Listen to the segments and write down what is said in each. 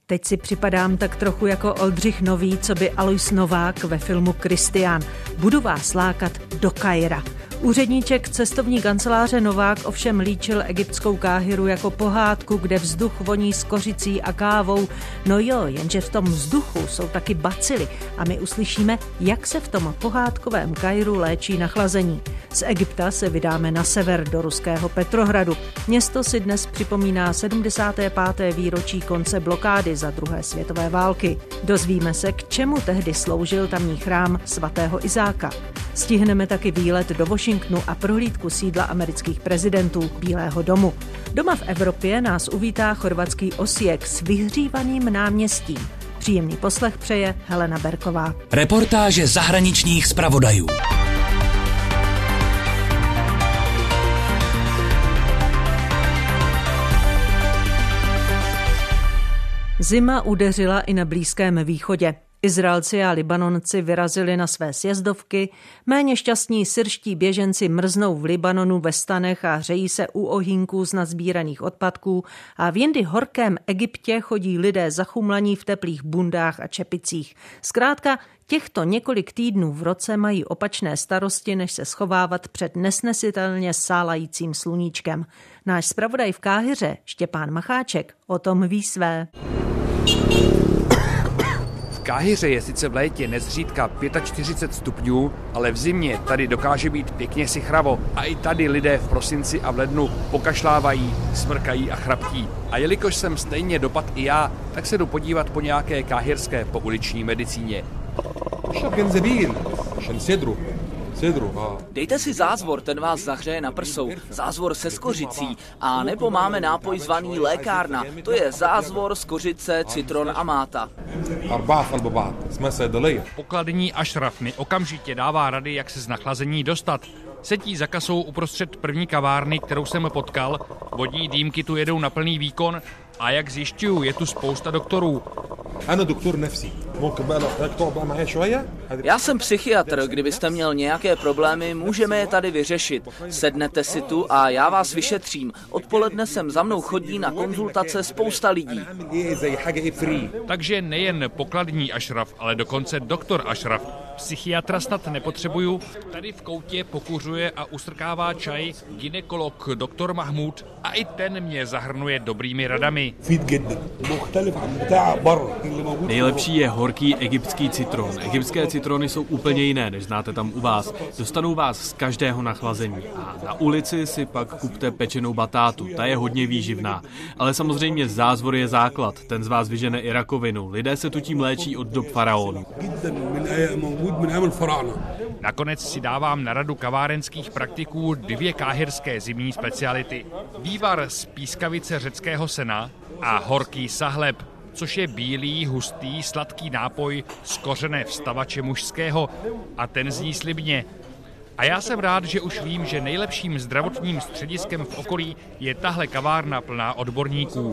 Teď si připadám tak trochu jako Oldřich Nový, co by Alois Novák ve filmu Kristián. Budu vás lákat do Kaira. Úředníček cestovní kanceláře Novák ovšem líčil egyptskou Káhiru jako pohádku, kde vzduch voní s kořicí a kávou. No jo, jenže v tom vzduchu jsou taky bacily a my uslyšíme, jak se v tom pohádkovém Kairu léčí nachlazení. Z Egypta se vydáme na sever do ruského Petrohradu. Město si dnes připomíná 75. výročí konce blokády za druhé světové války. Dozvíme se, k čemu tehdy sloužil tamní chrám svatého Izáka. Stihneme taky výlet do Washingtonu a prohlídku sídla amerických prezidentů Bílého domu. Doma v Evropě nás uvítá chorvatský Osijek s vyhřívaným náměstím. Příjemný poslech přeje Helena Berková. Reportáže zahraničních zpravodajů. Zima udeřila i na Blízkém východě. Izraelci a Libanonci vyrazili na své sjezdovky, méně šťastní syrští běženci mrznou v Libanonu ve stanech a hřejí se u ohýnků z nazbíraných odpadků a v jindy horkém Egyptě chodí lidé zachumlaní v teplých bundách a čepicích. Zkrátka, těchto několik týdnů v roce mají opačné starosti, než se schovávat před nesnesitelně sálajícím sluníčkem. Náš zpravodaj v Káhiře, Štěpán Macháček, o tom ví své. V Káhiře je sice v létě nezřídka 45 stupňů, ale v zimě tady dokáže být pěkně sichravo a i tady lidé v prosinci a v lednu pokašlávají, smrkají a chraptí. A jelikož jsem stejně dopad i já, tak se jdu podívat po nějaké káhirské pouliční medicíně. Dejte si zázvor, ten vás zahřeje na prsou. Zázvor se skořicí. A nebo máme nápoj zvaný lékárna. To je zázvor, skořice, citron a máta. Pokladní Ašraf mi okamžitě dává rady, jak se z nachlazení dostat. Sedí za kasou uprostřed první kavárny, kterou jsem potkal. Vodní dýmky tu jedou na plný výkon a jak zjišťuju, je tu spousta doktorů. Já jsem psychiatr, kdybyste měl nějaké problémy, můžeme je tady vyřešit. Sednete si tu a já vás vyšetřím. Odpoledne sem za mnou chodí na konzultace spousta lidí. Takže nejen pokladní Ašraf, ale dokonce doktor Ašraf. Psychiatra snad nepotřebuju. Tady v koutě pokuřuje a ustrkává čaj gynekolog doktor Mahmud a i ten mě zahrnuje dobrými radami. Nejlepší je horký egyptský citron. Egyptské citrony jsou úplně jiné, než znáte tam u vás. Dostanou vás z každého nachlazení. A na ulici si pak kupte pečenou batátu, ta je hodně výživná. Ale samozřejmě zázvor je základ, ten z vás vyžene i rakovinu. Lidé se tu tím léčí od dob faraonů. Nakonec si dávám na radu kavárenských praktiků 2 káhirské zimní speciality. Vývar z pískavice řeckého sena a horký sahleb, což je bílý, hustý, sladký nápoj z kořene vstavače mužského a ten zní slibně. A já jsem rád, že už vím, že nejlepším zdravotním střediskem v okolí je tahle kavárna plná odborníků.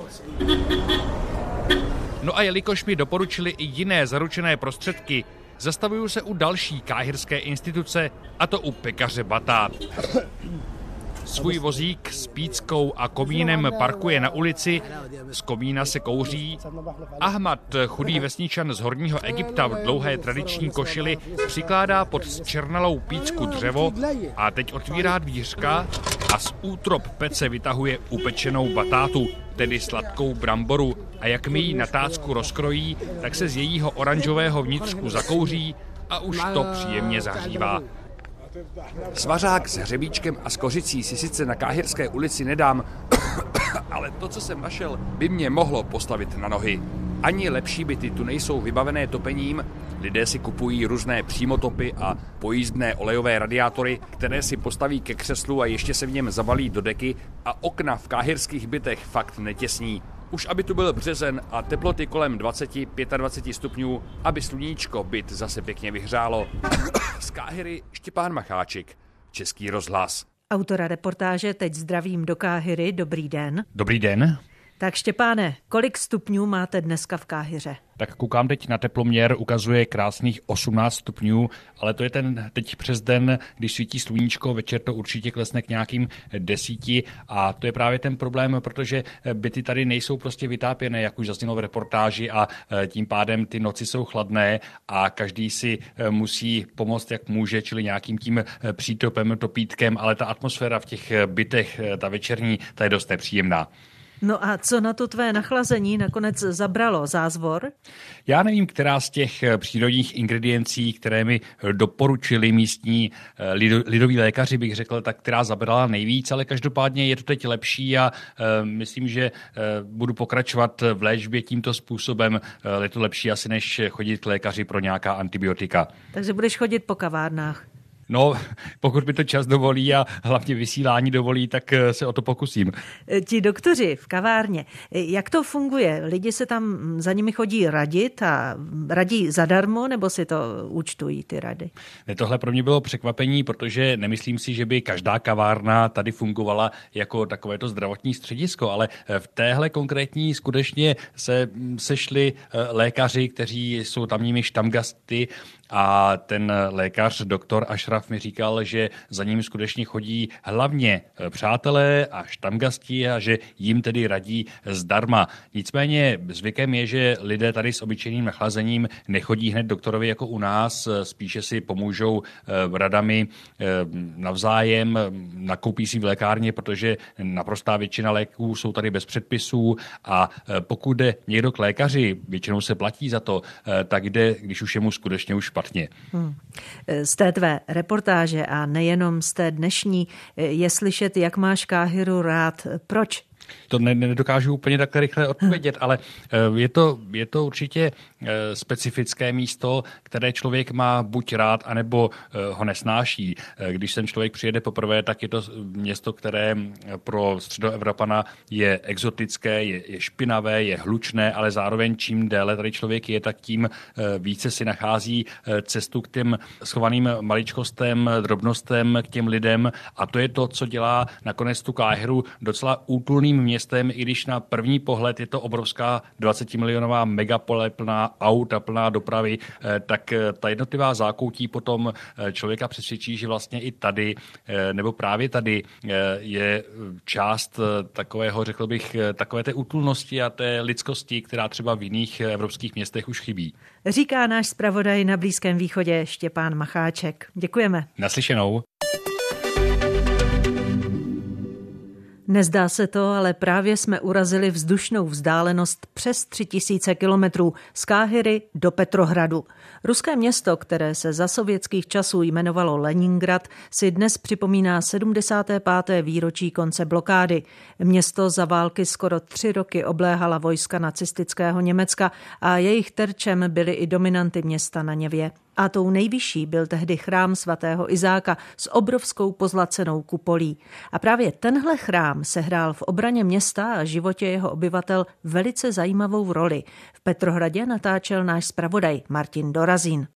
No a jelikož mi doporučili i jiné zaručené prostředky, zastavuju se u další káhirské instituce, a to u pekaře Batát. Svůj vozík s píckou a komínem parkuje na ulici, z komína se kouří. Ahmad, chudý vesničan z horního Egypta v dlouhé tradiční košili, přikládá pod zčernalou pícku dřevo a teď otvírá dvířka a z útrop pece vytahuje upečenou batátu, tedy sladkou bramboru, a jak mi ji na tácku rozkrojí, tak se z jejího oranžového vnitřku zakouří a už to příjemně zahřívá. Svařák s hřebíčkem a s kořicí si sice na Káhirské ulici nedám, ale to, co jsem našel, by mě mohlo postavit na nohy. Ani lepší byty tu nejsou vybavené topením, lidé si kupují různé přímotopy a pojízdné olejové radiátory, které si postaví ke křeslu a ještě se v něm zabalí do deky a okna v káhirských bytech fakt netěsní. Už aby tu byl březen a teploty kolem 20-25 stupňů, aby sluníčko byt zase pěkně vyhřálo. Z Káhiry Štěpán Macháček, Český rozhlas. Autora reportáže teď zdravím do Káhiry. Dobrý den. Dobrý den. Tak Štěpáne, kolik stupňů máte dneska v Káhiře? Tak koukám teď na teploměr, ukazuje krásných 18 stupňů, ale to je ten teď přes den, když svítí sluníčko, večer to určitě klesne k nějakým 10 a to je právě ten problém, protože byty tady nejsou prostě vytápěné, jak už zaznělo v reportáži a tím pádem ty noci jsou chladné a každý si musí pomoct, jak může, čili nějakým tím přítopem, topítkem, ale ta atmosféra v těch bytech, ta večerní, ta je dost nepříjemná. No a co na to tvé nachlazení nakonec zabralo? Zázvor? Já nevím, která z těch přírodních ingrediencí, které mi doporučili místní lidoví lékaři, bych řekl, tak která zabrala nejvíc, ale každopádně je to teď lepší a myslím, že budu pokračovat v léčbě tímto způsobem. Je to lepší asi, než chodit k lékaři pro nějaká antibiotika. Takže budeš chodit po kavárnách? No, pokud mi to čas dovolí a hlavně vysílání dovolí, tak se o to pokusím. Ti doktoři v kavárně, jak to funguje? Lidi se tam za nimi chodí radit a radí zadarmo, nebo si to účtují ty rady? Tohle pro mě bylo překvapení, protože nemyslím si, že by každá kavárna tady fungovala jako takovéto zdravotní středisko, ale v téhle konkrétní skutečně se sešli lékaři, kteří jsou tamními štamgasty a ten lékař, doktor Ashraf, mi říkal, že za ním skutečně chodí hlavně přátelé a štamgasti a že jim tedy radí zdarma. Nicméně zvykem je, že lidé tady s obyčejným nachlazením nechodí hned doktorovi jako u nás, spíše si pomůžou radami navzájem, nakoupí si v lékárně, protože naprostá většina léků jsou tady bez předpisů a pokud jde někdo k lékaři, většinou se platí za to, tak jde, když už je mu skutečně už špatně. Z té tvé reportáže a nejenom z té dnešní je slyšet, jak máš Káhiru rád. Proč? To nedokážu úplně tak rychle odpovědět, ale je to určitě specifické místo, které člověk má buď rád, anebo ho nesnáší. Když sem člověk přijede poprvé, tak je to město, které pro Středoevropana je exotické, je špinavé, je hlučné, ale zároveň čím déle tady člověk je, tak tím více si nachází cestu k těm schovaným maličkostem, drobnostem, k těm lidem a to je to, co dělá nakonec tu Káhiru docela útulným městem, i když na první pohled je to obrovská 20-milionová megapole plná aut a plná dopravy, tak ta jednotlivá zákoutí potom člověka přesvědčí, že vlastně i tady, nebo právě tady je část takového, řekl bych, takové té útulnosti a té lidskosti, která třeba v jiných evropských městech už chybí. Říká náš zpravodaj na Blízkém východě Štěpán Macháček. Děkujeme. Naslyšenou. Nezdá se to, ale právě jsme urazili vzdušnou vzdálenost přes 3000 kilometrů z Káhiry do Petrohradu. Ruské město, které se za sovětských časů jmenovalo Leningrad, si dnes připomíná 75. výročí konce blokády. Město za války skoro 3 roky obléhala vojska nacistického Německa a jejich terčem byly i dominanty města na Něvě. A tou nejvyšší byl tehdy chrám svatého Izáka s obrovskou pozlacenou kupolí. A právě tenhle chrám sehrál v obraně města a životě jeho obyvatel velice zajímavou roli. V Petrohradě natáčel náš zpravodaj Martin Dorazín.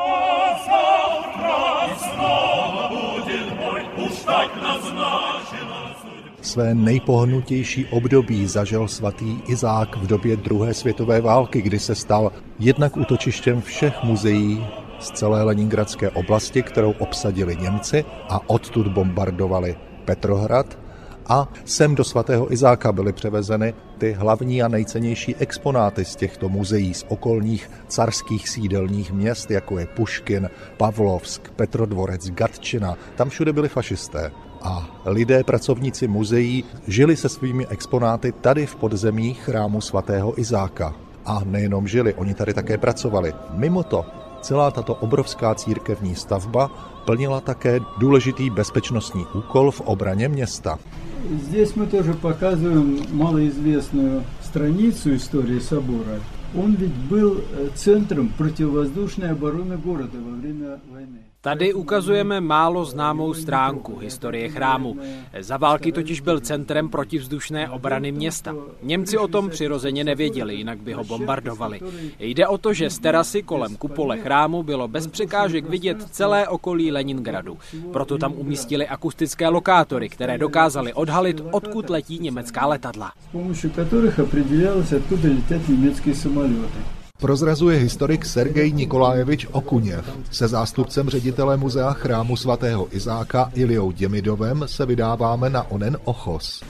Své nejpohnutější období zažil svatý Izák v době druhé světové války, kdy se stal jednak útočištěm všech muzeí z celé leningradské oblasti, kterou obsadili Němci a odtud bombardovali Petrohrad. A sem do svatého Izáka byly převezeny ty hlavní a nejcennější exponáty z těchto muzeí z okolních carských sídelních měst, jako je Puškin, Pavlovsk, Petrodvorec, Gatčina. Tam všude byli fašisté. A lidé, pracovníci muzeí, žili se svými exponáty tady v podzemí chrámu svatého Izáka. A nejenom žili, oni tady také pracovali. Mimo to, celá tato obrovská církevní stavba plnila také důležitý bezpečnostní úkol v obraně města. Здесь мы тоже показываем малоизвестную страницу истории собора. Он ведь был центром противовоздушной обороны города во время войны. Tady ukazujeme málo známou stránku historie chrámu. Za války totiž byl centrem protivzdušné obrany města. Němci o tom přirozeně nevěděli, jinak by ho bombardovali. Jde o to, že z terasy kolem kupole chrámu bylo bez překážek vidět celé okolí Leningradu. Proto tam umístili akustické lokátory, které dokázaly odhalit, odkud letí německá letadla. S pomocí kterých определялось, откуда летят německé samolety. Prozrazuje historik Sergej Nikolajevič Okuněv. Se zástupcem ředitele muzea chrámu svatého Izáka Iljou Děmidovem se vydáváme na onen ochos.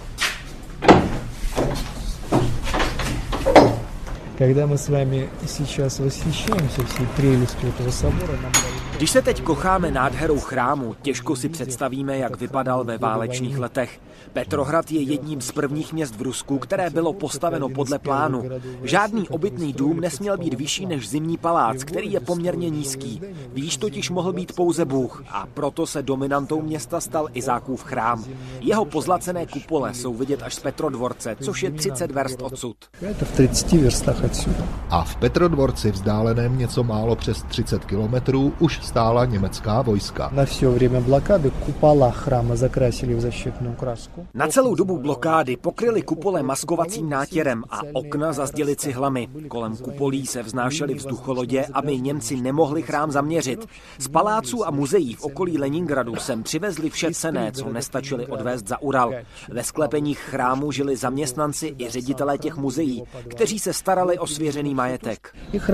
Když se teď kocháme nádherou chrámu, těžko si představíme, jak vypadal ve válečných letech. Petrohrad je jedním z prvních měst v Rusku, které bylo postaveno podle plánu. Žádný obytný dům nesměl být vyšší než zimní palác, který je poměrně nízký. Výš totiž mohl být pouze Bůh a proto se dominantou města stal Izákův chrám. Jeho pozlacené kupole jsou vidět až z Petrodvorce, což je 30 verst odsud. A v Petrodvorci, vzdáleném něco málo přes 30 kilometrů, už stála německá vojska. Na celou dobu blokády pokryli kupole maskovacím nátěrem a okna zazděli cihlami. Kolem kupolí se vznášely vzducholodě, aby Němci nemohli chrám zaměřit. Z paláců a muzeí v okolí Leningradu sem přivezli vše cenné, co nestačili odvést za Ural. Ve sklepeních chrámu žili zaměstnanci i ředitelé těch muzeí, kteří se starali o svěřený majetek.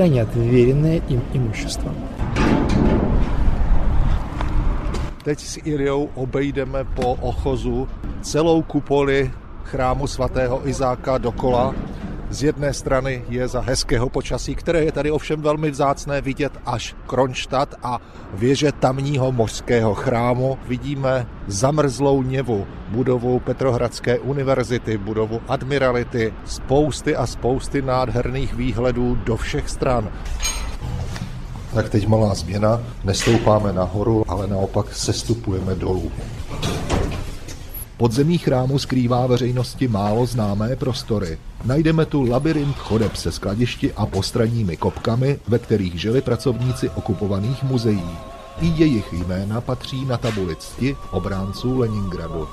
Teď s Iljou obejdeme po ochozu celou kupoli chrámu svatého Izáka dokola. Z jedné strany je za hezkého počasí, které je tady ovšem velmi vzácné, vidět až Kronštat a věže tamního mořského chrámu. Vidíme zamrzlou Něvu, budovu Petrohradské univerzity, budovu admirality, spousty a spousty nádherných výhledů do všech stran. Tak teď malá změna, nestoupáme nahoru, ale naopak sestupujeme dolů. Podzemí chrámu skrývá veřejnosti málo známé prostory. Najdeme tu labyrint chodeb se skladišti a postranními kopkami, ve kterých žili pracovníci okupovaných muzeí. I jejich jména patří na tabuli cti obránců Leningradu.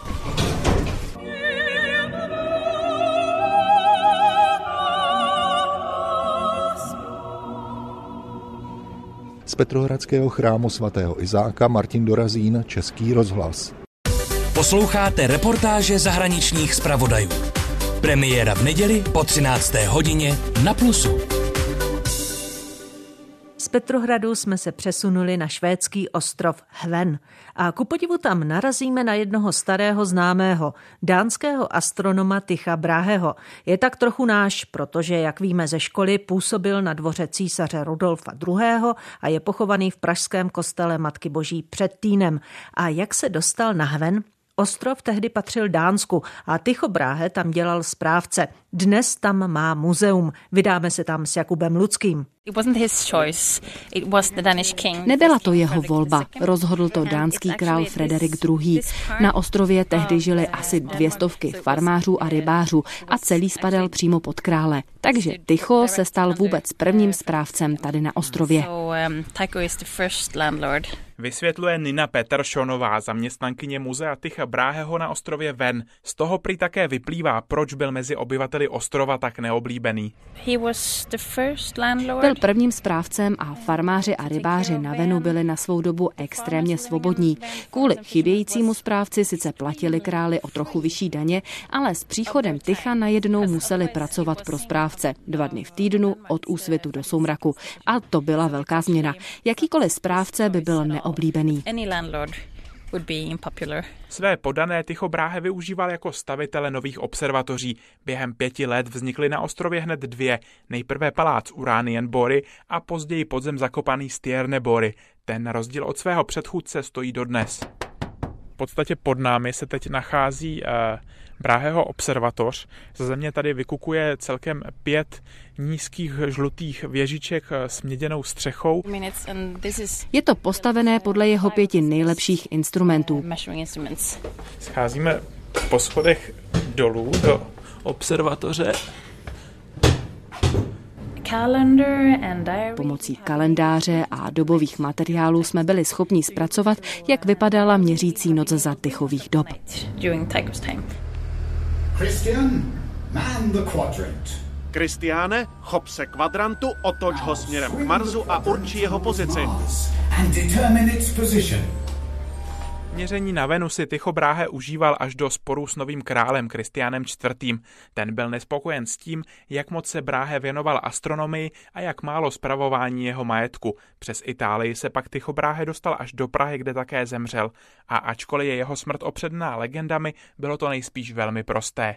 Z Petrohradského chrámu svatého Izáka Martin Dorazín, Český rozhlas. Posloucháte reportáže zahraničních zpravodajů. Premiéra v neděli po 13. hodině na Plusu. Z Petrohradu jsme se přesunuli na švédský ostrov Hven a ku podivu tam narazíme na jednoho starého známého, dánského astronoma Tycha Braheho. Je tak trochu náš, protože, jak víme ze školy, působil na dvoře císaře Rudolfa II. A je pochovaný v pražském kostele Matky Boží před Týnem. A jak se dostal na Hven? Ostrov tehdy patřil Dánsku a Tycho Brahe tam dělal správce. Dnes tam má muzeum. Vydáme se tam s Jakubem Ludským. Nebyla to jeho volba, rozhodl to dánský král Frederik II. Na ostrově tehdy žili asi 200 farmářů a rybářů a celý spadal přímo pod krále. Takže Tycho se stal vůbec prvním správcem tady na ostrově. Vysvětluje Nina Petersonová, zaměstnankyně muzea Tycha Braheho na ostrově Ven. Z toho prý také vyplývá, proč byl mezi obyvateli ostrova tak neoblíbený. Byl prvním správcem a farmáři a rybáři na Venu byli na svou dobu extrémně svobodní. Kvůli chybějícímu správci sice platili králi o trochu vyšší daně, ale s příchodem Tycha najednou museli pracovat pro správce 2 dny v týdnu od úsvitu do soumraku. A to byla velká změna. Jakýkoliv správce by byl neoblíbený. Své poddané Tycho Brahe využíval jako stavitele nových observatoří. Během 5 let vznikly na ostrově hned 2. Nejprve palác Uranienbory a později podzem zakopaný Stjernebory. Ten na rozdíl od svého předchůdce stojí dodnes. V podstatě pod námi se teď nachází Braheho observatoř. Ze země tady vykukuje celkem 5 nízkých žlutých věžiček s měděnou střechou. Je to postavené podle jeho 5 nejlepších instrumentů. Scházíme po schodech dolů do observatoře. Pomocí kalendáře a dobových materiálů jsme byli schopni zpracovat, jak vypadala měřící noc za Tychových dob. Kristiáne, chop se kvadrantu, otoč ho směrem k Marsu a urči jeho pozici. Měření na Venusi Tycho Brahe užíval až do sporu s novým králem Kristiánem IV. Ten byl nespokojen s tím, jak moc se Brahe věnoval astronomii a jak málo spravování jeho majetku. Přes Itálii se pak Tycho Brahe dostal až do Prahy, kde také zemřel. A ačkoliv je jeho smrt opředená legendami, bylo to nejspíš velmi prosté.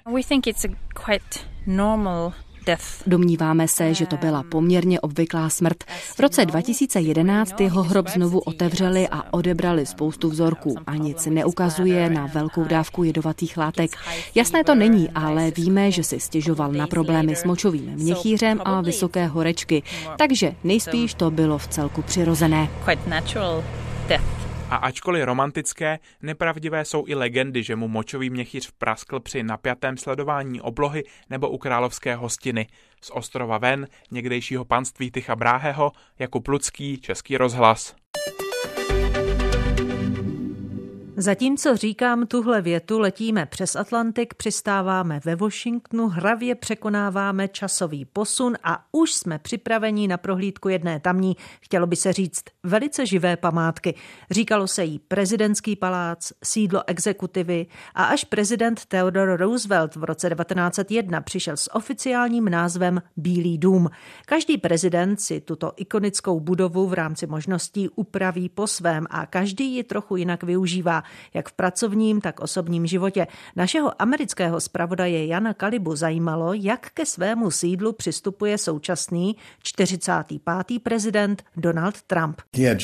Domníváme se, že to byla poměrně obvyklá smrt. V roce 2011 jeho hrob znovu otevřeli a odebrali spoustu vzorků a nic neukazuje na velkou dávku jedovatých látek. Jasné to není, ale víme, že si stěžoval na problémy s močovým měchýřem a vysoké horečky, takže nejspíš to bylo vcelku přirozené. A ačkoliv romantické, nepravdivé jsou i legendy, že mu močový měchýř praskl při napjatém sledování oblohy nebo u královské hostiny. Z ostrova Ven, někdejšího panství Tycha Braheho, Jakub Lucký, Český rozhlas. Zatímco říkám tuhle větu, letíme přes Atlantik, přistáváme ve Washingtonu, hravě překonáváme časový posun a už jsme připraveni na prohlídku jedné tamní, chtělo by se říct, velice živé památky. Říkalo se jí prezidentský palác, sídlo exekutivy a až prezident Theodore Roosevelt v roce 1901 přišel s oficiálním názvem Bílý dům. Každý prezident si tuto ikonickou budovu v rámci možností upraví po svém a každý ji trochu jinak využívá, jak v pracovním, tak osobním životě. Našeho amerického zpravodaje Jana Kalibu zajímalo, jak ke svému sídlu přistupuje současný 45. prezident Donald Trump.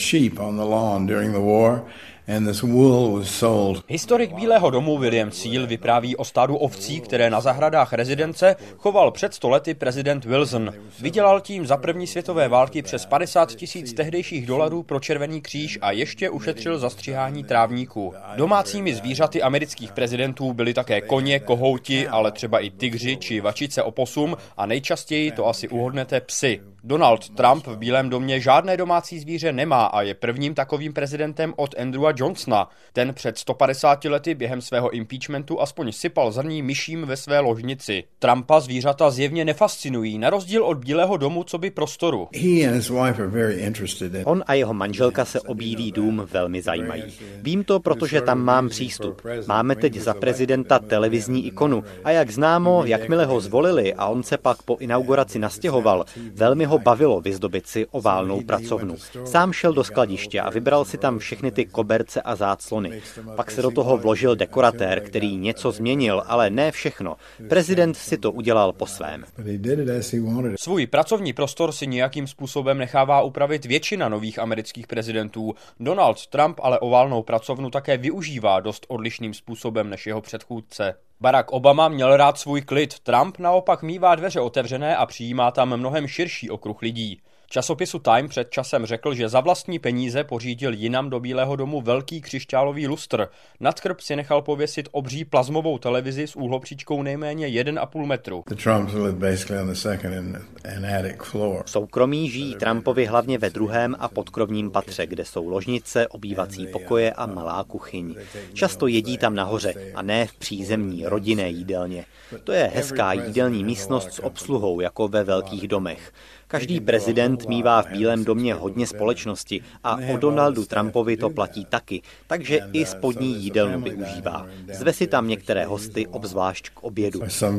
Historik Bílého domu William Seal vypráví o stádu ovcí, které na zahradách rezidence choval před 100 lety prezident Wilson. Vydělal tím za první světové války přes 50 000 tehdejších dolarů pro Červený kříž a ještě ušetřil zastřihání trávníků. Domácími zvířaty amerických prezidentů byly také koně, kohouti, ale třeba i tygři či vačice oposum a nejčastěji to asi uhodnete psy. Donald Trump v Bílém domě žádné domácí zvíře nemá a je prvním takovým prezidentem od Andrewa Johnsona. Ten před 150 lety během svého impeachmentu aspoň sypal zrní myším ve své ložnici. Trumpa zvířata zjevně nefascinují, na rozdíl od Bílého domu coby prostoru. On a jeho manželka se o Bílý dům velmi zajímají. Vím to, protože tam mám přístup. Máme teď za prezidenta televizní ikonu a jak známo, jakmile ho zvolili a on se pak po inauguraci nastěhoval, velmi ho bavilo vyzdobit si oválnou pracovnu. Sám šel do skladiště a vybral si tam všechny ty koberce a záclony. Pak se do toho vložil dekoratér, který něco změnil, ale ne všechno. Prezident si to udělal po svém. Svůj pracovní prostor si nějakým způsobem nechává upravit většina nových amerických prezidentů. Donald Trump ale oválnou pracovnu také využívá dost odlišným způsobem než jeho předchůdce. Barack Obama měl rád svůj klid, Trump naopak mívá dveře otevřené a přijímá tam mnohem širší okruh lidí. Časopisu Time před časem řekl, že za vlastní peníze pořídil jinam do Bílého domu velký křišťálový lustr. Nad krb si nechal pověsit obří plazmovou televizi s úhlopříčkou nejméně 1,5 metru. V soukromí žijí Trumpovi hlavně ve druhém a podkrovním patře, kde jsou ložnice, obývací pokoje a malá kuchyň. Často jedí tam nahoře a ne v přízemní rodinné jídelně. To je hezká jídelní místnost s obsluhou, jako ve velkých domech. Každý prezident mívá v Bílém domě hodně společnosti a o Donaldu Trumpovi to platí taky, takže i spodní jídelnu využívá. Zve si tam některé hosty, obzvlášť k obědu.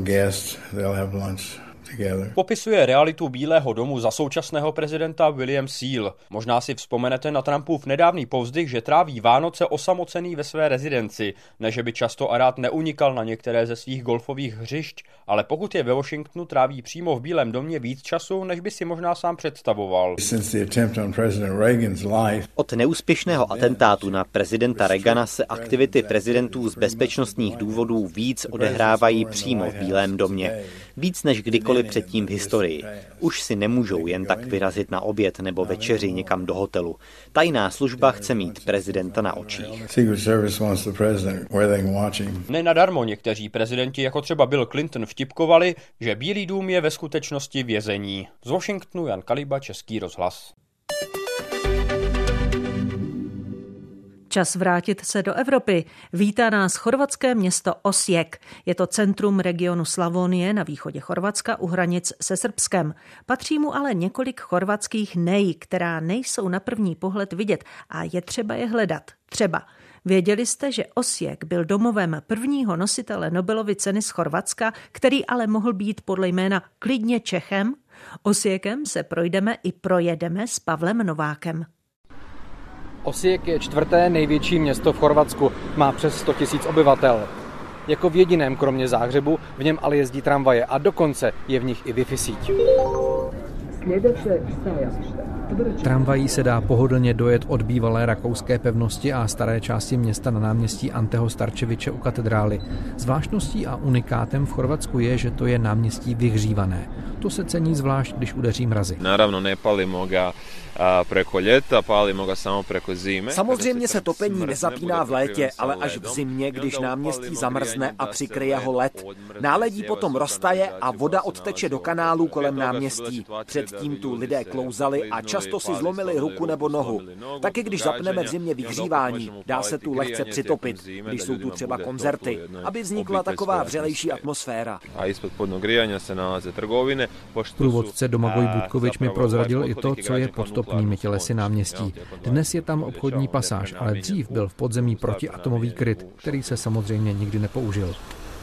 Popisuje realitu Bílého domu za současného prezidenta William Seal. Možná si vzpomenete na Trumpův nedávný povzdych, že tráví Vánoce osamocený ve své rezidenci, ne že by často a rád neunikal na některé ze svých golfových hřišť, ale pokud je ve Washingtonu, tráví přímo v Bílém domě víc času, než by si možná sám představoval. Od neúspěšného atentátu na prezidenta Reagana se aktivity prezidentů z bezpečnostních důvodů víc odehrávají přímo v Bílém domě. Víc než kdykoliv Nikoli předtím v historii. Už si nemůžou jen tak vyrazit na oběd nebo večeři někam do hotelu. Tajná služba chce mít prezidenta na očích. Nenadarmo někteří prezidenti, jako třeba Bill Clinton, vtipkovali, že Bílý dům je ve skutečnosti vězení. Z Washingtonu Jan Kaliba, Český rozhlas. Čas vrátit se do Evropy. Vítá nás chorvatské město Osijek. Je to centrum regionu Slavonie na východě Chorvatska u hranic se Srbskem. Patří mu ale několik chorvatských nej, která nejsou na první pohled vidět a je třeba je hledat. Třeba. Věděli jste, že Osijek byl domovem prvního nositele Nobelovy ceny z Chorvatska, který ale mohl být podle jména klidně Čechem? Osijekem se projdeme i projedeme s Pavlem Novákem. Osijek je čtvrté největší město v Chorvatsku, má přes 100 000 obyvatel. Jako v jediném kromě Záhřebu v něm ale jezdí tramvaje a dokonce je v nich i Wi-Fi síť. Tramvají se dá pohodlně dojet od bývalé rakouské pevnosti a staré části města na náměstí Anteho Starčeviče u katedrály. Zvláštností a unikátem v Chorvatsku je, že to je náměstí vyhřívané. To se cení zvlášť, když udeří mrazy. Naravno, nepalimo ga preko ljeta, palimo ga samo preko zime. Samozřejmě se topení nezapíná v létě, ale až v zimě, když náměstí zamrzne a přikryje ho led. Náledí potom roztaje a voda odteče do kanálů kolem náměstí. Předtím tu lidé klouzali a často si zlomili ruku nebo nohu. Taky když zapneme v zimě vyhřívání, dá se tu lehce přitopit, když jsou tu třeba koncerty, aby vznikla taková vřelejší atmosféra. A ispod podnog grijanja se nalaze trgovine. Průvodce Domagoj Budkovič mi prozradil i to, co je pod topnými tělesy náměstí. Dnes je tam obchodní pasáž, ale dřív byl v podzemí protiatomový kryt, který se samozřejmě nikdy nepoužil.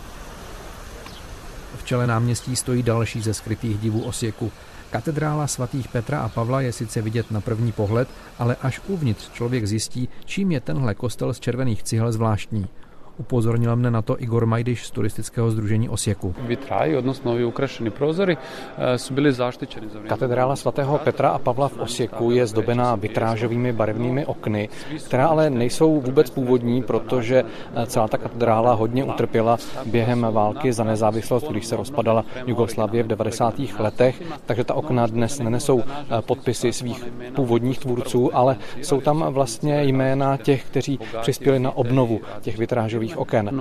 V čele náměstí stojí další ze skrytých divů Osijeku. Katedrála svatých Petra a Pavla je sice vidět na první pohled, ale až uvnitř člověk zjistí, čím je tenhle kostel z červených cihel zvláštní. Upozornil mne na to Igor Majdiš z turistického sdružení Osijeku. Vitraji, odnosno ovi ukrašeni prozori, su bili zaštićeni za vrijeme. Katedrála svatého Petra a Pavla v Osijeku je zdobená vitrážovými barevnými okny, která ale nejsou vůbec původní, protože celá ta katedrála hodně utrpěla během války za nezávislost, když se rozpadala Jugoslávie v 90. letech, takže ta okna dnes nenesou podpisy svých původních tvůrců, ale jsou tam vlastně jména těch, kteří přispěli na obnovu těch vitrážových oken.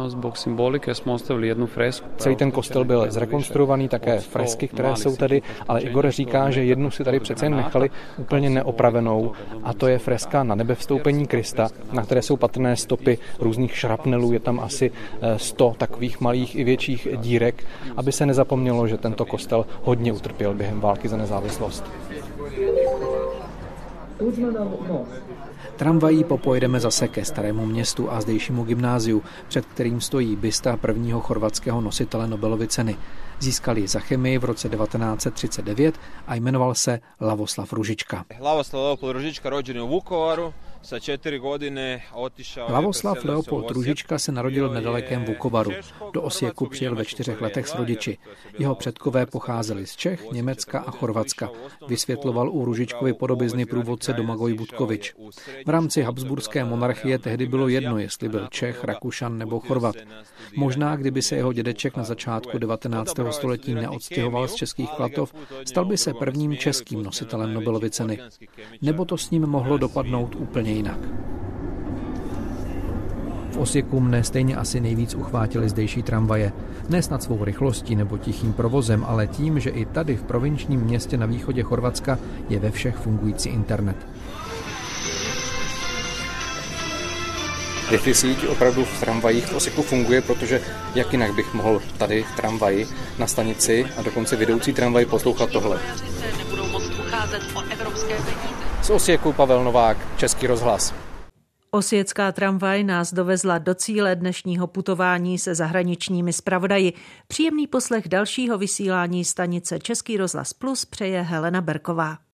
Celý ten kostel byl zrekonstruovaný, také fresky, které jsou tady, ale Igor říká, že jednu si tady přece nechali úplně neopravenou a to je freska na nebevstoupení Krista, na které jsou patrné stopy různých šrapnelů, je tam asi 100 takových malých i větších dírek, aby se nezapomnělo, že tento kostel hodně utrpěl během války za nezávislost. Tramvají popojedeme zase ke Starému městu a zdejšímu gymnáziu, před kterým stojí bysta prvního chorvatského nositele Nobelovy ceny. Získal ji za chemii v roce 1939 a jmenoval se Lavoslav Ružička. Lavoslav Ružička, rođen u Vukovaru. Lavoslav Leopold Ružička se narodil v nedalekém Vukovaru. Do Osijeku přijel ve 4 letech s rodiči. Jeho předkové pocházeli z Čech, Německa a Chorvatska. Vysvětloval u Ružičkovy podobizny průvodce Domagoj Budkovič. V rámci habsburské monarchie tehdy bylo jedno, jestli byl Čech, Rakušan nebo Chorvat. Možná, kdyby se jeho dědeček na začátku 19. století neodstěhoval z Českých Klatov, stal by se prvním českým nositelem Nobelovy ceny. Nebo to s ním mohlo dopadnout úplně jinak. V Osijeku mne stejně asi nejvíc uchvátily zdejší tramvaje. Ne snad svou rychlostí nebo tichým provozem, ale tím, že i tady v provinčním městě na východě Chorvatska je ve všech fungující internet. Wi-Fi síť opravdu v tramvajích v Osijeku funguje, protože jak jinak bych mohl tady v tramvaji na stanici a dokonce vedoucí tramvaj poslouchat tohle. Nebudou moct ucházet o evropské peníze. Z Osijeku Pavel Novák, Český rozhlas. Osijecká tramvaj nás dovezla do cíle dnešního putování se zahraničními zpravodaji. Příjemný poslech dalšího vysílání stanice Český rozhlas Plus přeje Helena Berková.